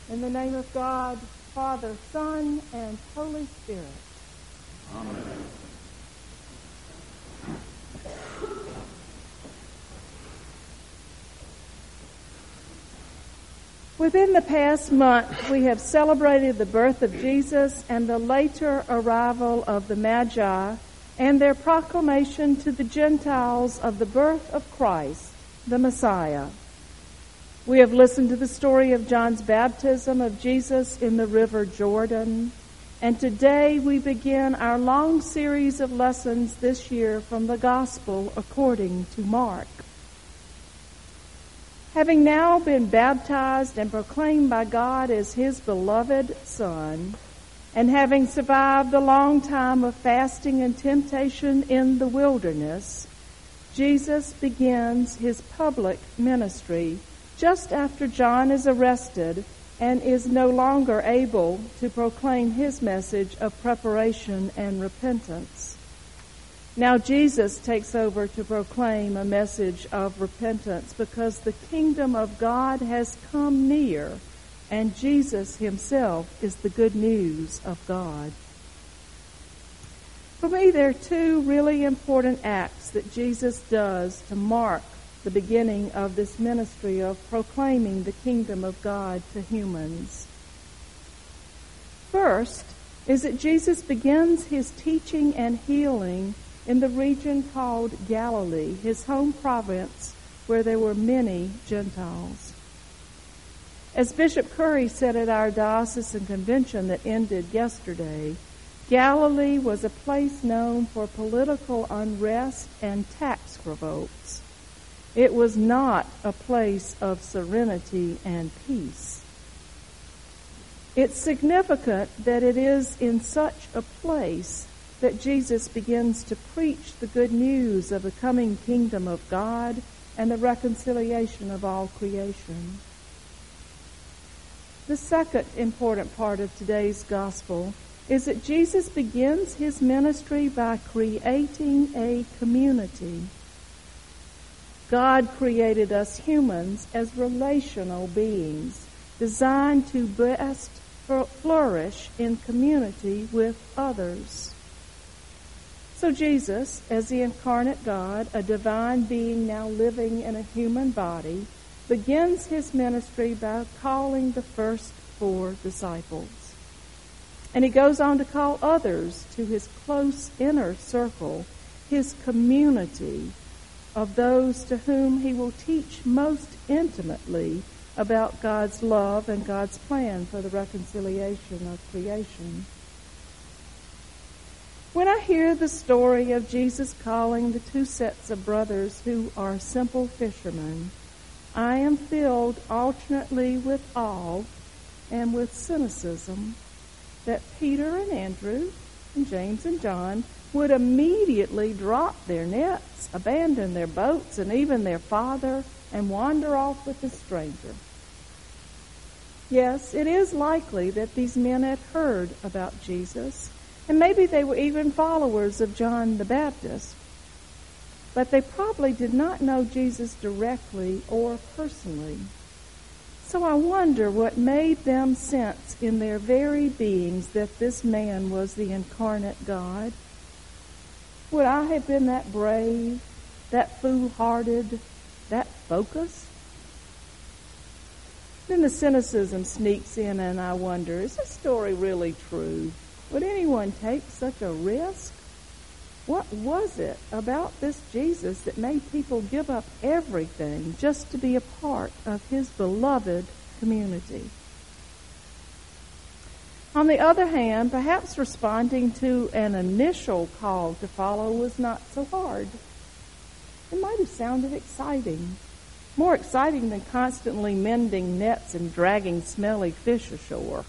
In the name of God, Father, Son, and Holy Spirit. Amen. Within the past month, we have celebrated the birth of Jesus and the later arrival of the Magi and their proclamation to the Gentiles of the birth of Christ, the Messiah. We have listened to the story of John's baptism of Jesus in the river Jordan, and today we begin our long series of lessons this year from the Gospel according to Mark. Having now been baptized and proclaimed by God as his beloved Son, and having survived a long time of fasting and temptation in the wilderness, Jesus begins his public ministry just after John is arrested and is no longer able to proclaim his message of preparation and repentance. Now Jesus takes over to proclaim a message of repentance because the kingdom of God has come near, and Jesus himself is the good news of God. For me, there are two really important acts that Jesus does to mark the beginning of this ministry of proclaiming the kingdom of God to humans. First is that Jesus begins his teaching and healing in the region called Galilee, his home province, where there were many Gentiles. As Bishop Curry said at our diocesan convention that ended yesterday, Galilee was a place known for political unrest and tax revolts. It was not a place of serenity and peace. It's significant that it is in such a place that Jesus begins to preach the good news of the coming kingdom of God and the reconciliation of all creation. The second important part of today's gospel is that Jesus begins his ministry by creating a community. God created us humans as relational beings, designed to best flourish in community with others. So Jesus, as the incarnate God, a divine being now living in a human body, begins his ministry by calling the first 4 disciples. And he goes on to call others to his close inner circle, his community of those to whom he will teach most intimately about God's love and God's plan for the reconciliation of creation. When I hear the story of Jesus calling the 2 sets of brothers who are simple fishermen, I am filled alternately with awe and with cynicism that Peter and Andrew and James and John would immediately drop their nets, abandon their boats and even their father, and wander off with a stranger. Yes, it is likely that these men had heard about Jesus, and maybe they were even followers of John the Baptist, but they probably did not know Jesus directly or personally. So I wonder what made them sense in their very beings that this man was the incarnate God. Would I have been that brave, that foolhardy, that focused? Then the cynicism sneaks in and I wonder, is this story really true? Would anyone take such a risk? What was it about this Jesus that made people give up everything just to be a part of his beloved community? On the other hand, perhaps responding to an initial call to follow was not so hard. It might have sounded exciting, more exciting than constantly mending nets and dragging smelly fish ashore.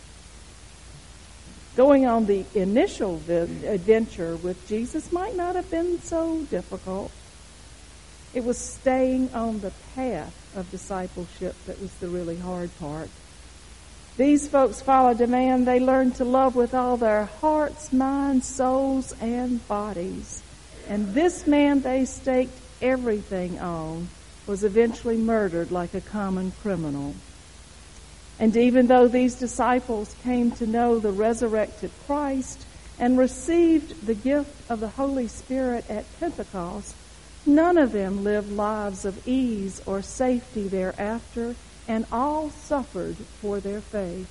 Going on the initial adventure with Jesus might not have been so difficult. It was staying on the path of discipleship that was the really hard part. These folks followed a man they learned to love with all their hearts, minds, souls, and bodies. And this man they staked everything on was eventually murdered like a common criminal. And even though these disciples came to know the resurrected Christ and received the gift of the Holy Spirit at Pentecost, none of them lived lives of ease or safety thereafter, and all suffered for their faith.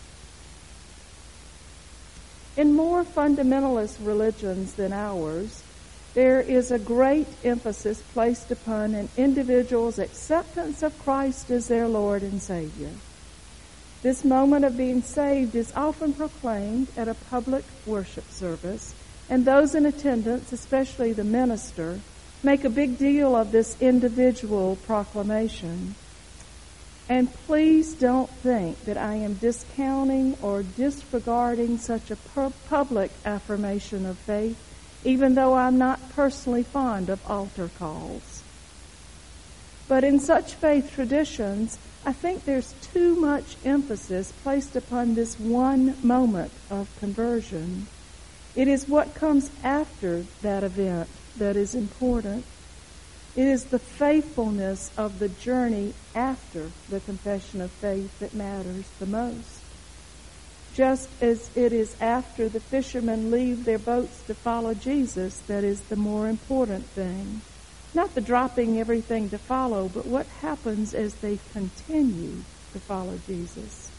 In more fundamentalist religions than ours, there is a great emphasis placed upon an individual's acceptance of Christ as their Lord and Savior. This moment of being saved is often proclaimed at a public worship service, and those in attendance, especially the minister, make a big deal of this individual proclamation. And please don't think that I am discounting or disregarding such a public affirmation of faith, even though I'm not personally fond of altar calls. But in such faith traditions, I think there's too much emphasis placed upon this one moment of conversion. It is what comes after that event that is important. It is the faithfulness of the journey after the confession of faith that matters the most. Just as it is after the fishermen leave their boats to follow Jesus that is the more important thing. Not the dropping everything to follow, but what happens as they continue to follow Jesus.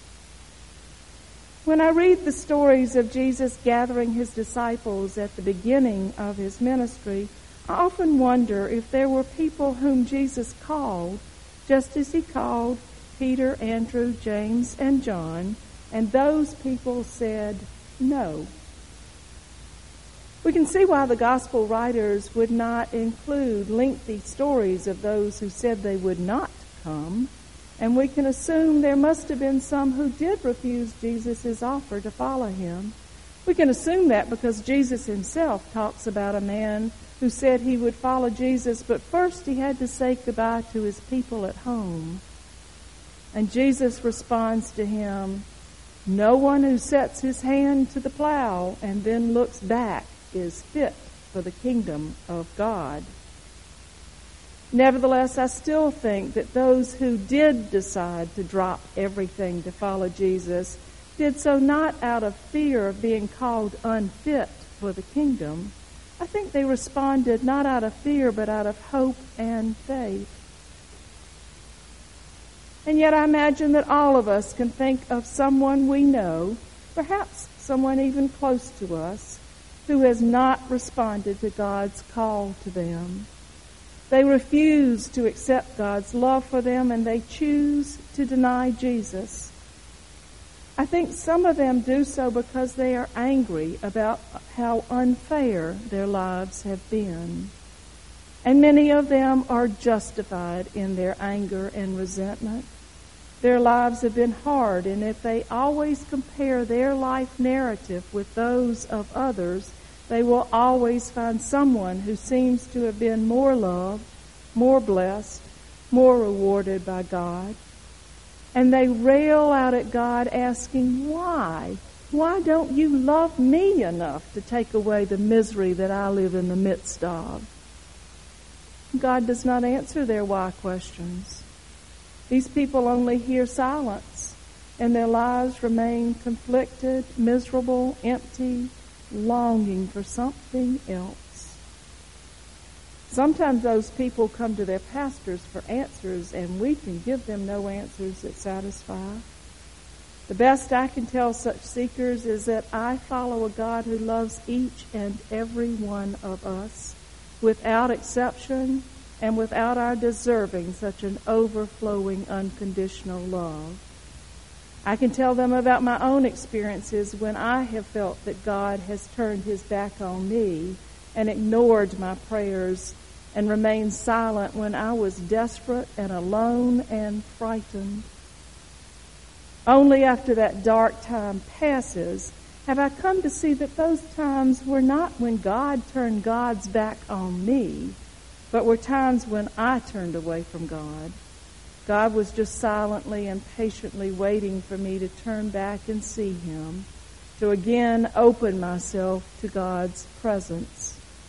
When I read the stories of Jesus gathering his disciples at the beginning of his ministry, I often wonder if there were people whom Jesus called, just as he called Peter, Andrew, James, and John, and those people said no. We can see why the gospel writers would not include lengthy stories of those who said they would not come, and we can assume there must have been some who did refuse Jesus' offer to follow him. We can assume that because Jesus himself talks about a man who said he would follow Jesus, but first he had to say goodbye to his people at home. And Jesus responds to him, "No one who sets his hand to the plow and then looks back is fit for the kingdom of God." Nevertheless, I still think that those who did decide to drop everything to follow Jesus did so not out of fear of being called unfit for the kingdom. I think they responded not out of fear, but out of hope and faith. And yet I imagine that all of us can think of someone we know, perhaps someone even close to us, who has not responded to God's call to them. They refuse to accept God's love for them, and they choose to deny Jesus. I think some of them do so because they are angry about how unfair their lives have been. And many of them are justified in their anger and resentment. Their lives have been hard, and if they always compare their life narrative with those of others, they will always find someone who seems to have been more loved, more blessed, more rewarded by God. And they rail out at God asking, "Why? Why don't you love me enough to take away the misery that I live in the midst of?" God does not answer their why questions. These people only hear silence, and their lives remain conflicted, miserable, empty, longing for something else. Sometimes those people come to their pastors for answers, and we can give them no answers that satisfy. The best I can tell such seekers is that I follow a God who loves each and every one of us, without exception and without our deserving such an overflowing, unconditional love. I can tell them about my own experiences when I have felt that God has turned his back on me and ignored my prayers and remained silent when I was desperate and alone and frightened. Only after that dark time passes have I come to see that those times were not when God turned God's back on me, but were times when I turned away from God. God was just silently and patiently waiting for me to turn back and see him, to again open myself to God's presence.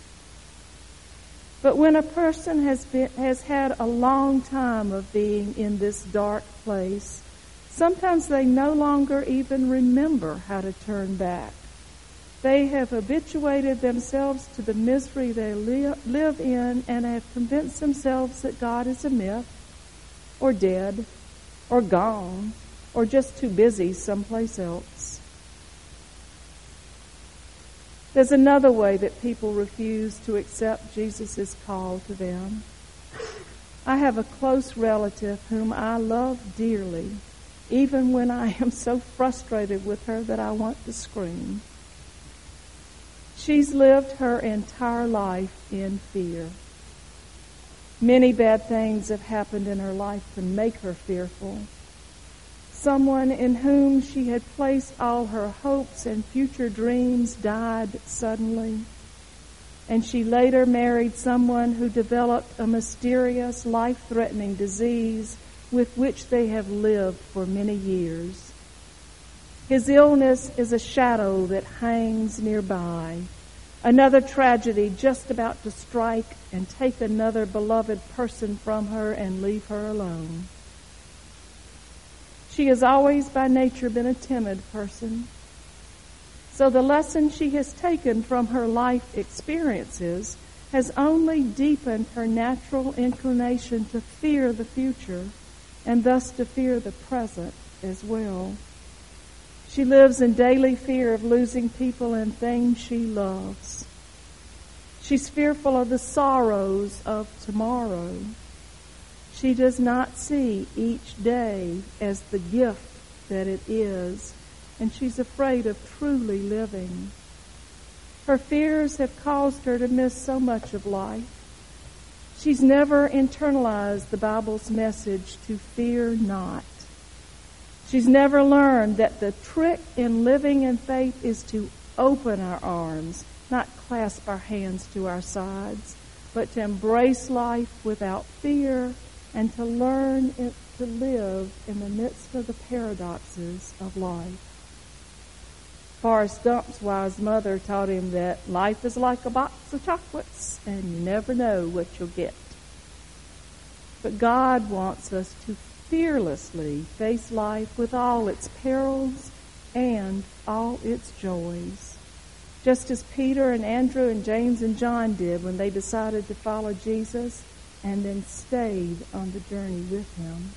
But when a person has had a long time of being in this dark place, Sometimes they no longer even remember how to turn back. They have habituated themselves to the misery they live in and have convinced themselves that God is a myth, or dead, or gone, or just too busy someplace else. There's another way that people refuse to accept Jesus' call to them. I have a close relative whom I love dearly, even when I am so frustrated with her that I want to scream. She's lived her entire life in fear. Many bad things have happened in her life to make her fearful. Someone in whom she had placed all her hopes and future dreams died suddenly, and she later married someone who developed a mysterious, life-threatening disease with which they have lived for many years. His illness is a shadow that hangs nearby, another tragedy just about to strike and take another beloved person from her and leave her alone. She has always by nature been a timid person. So the lesson she has taken from her life experiences has only deepened her natural inclination to fear the future and thus to fear the present as well. She lives in daily fear of losing people and things she loves. She's fearful of the sorrows of tomorrow. She does not see each day as the gift that it is, and she's afraid of truly living. Her fears have caused her to miss so much of life. She's never internalized the Bible's message to fear not. She's never learned that the trick in living in faith is to open our arms, not clasp our hands to our sides, but to embrace life without fear and to learn to live in the midst of the paradoxes of life. Forrest Gump's wise mother taught him that life is like a box of chocolates and you never know what you'll get. But God wants us to fearlessly face life with all its perils and all its joys, just as Peter and Andrew and James and John did when they decided to follow Jesus and then stayed on the journey with him.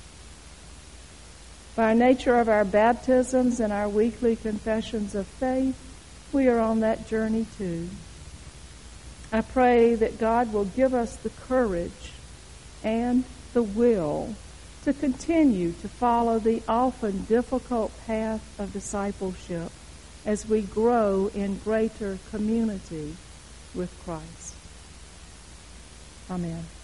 By nature of our baptisms and our weekly confessions of faith, we are on that journey too. I pray that God will give us the courage and the will to continue to follow the often difficult path of discipleship as we grow in greater community with Christ. Amen.